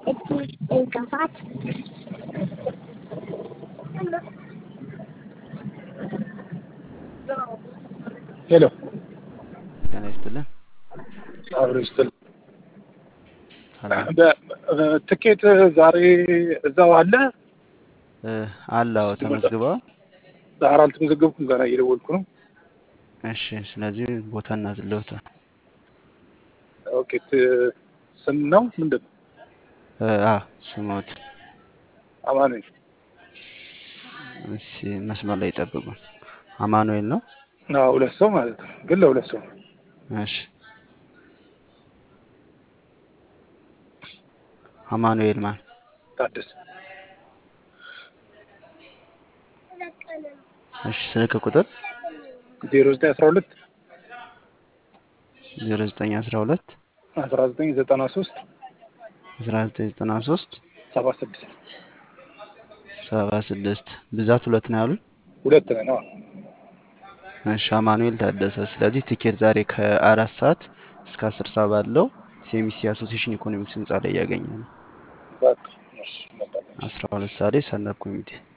القفات ሄሎ ጤና ይስጥልን። አብረስተል ሰላም ትኬት ዛሬ እዛው አለ አላው ተመዝግበዋል። ዛሬ አልተመዘገብኩም፣ ገና እየደወልኩ ነው። እሺ፣ ስለዚህ ቦታ እናዝለውታ። ኦኬ ስም ነው ምንድን ነው? ስሞት አማኑኤል። እሺ፣ መስመር ላይ ጠብቁ። አማኑኤል ነው? ሁለት ሰው ማለት ነው፣ ግን ለሁለት ሰው። እሺ፣ አማኑኤል ማን? ታደሰ። እሺ፣ ስልክ ቁጥር 0912 0912 1993 1993 76 76 ብዛት ሁለት ነው ያሉት። ሁለት ነው። እሺ፣ አማኑኤል ታደሰ። ስለዚህ ቲኬት ዛሬ ከ4 ሰዓት እስከ 10 ሰዓት ባለው ሴሚሲ አሶሲዬሽን ኢኮኖሚክስ ህንጻ ላይ ያገኛል። በቃ 12 ሰዓት ላይ ሰነድ ኮሚቴ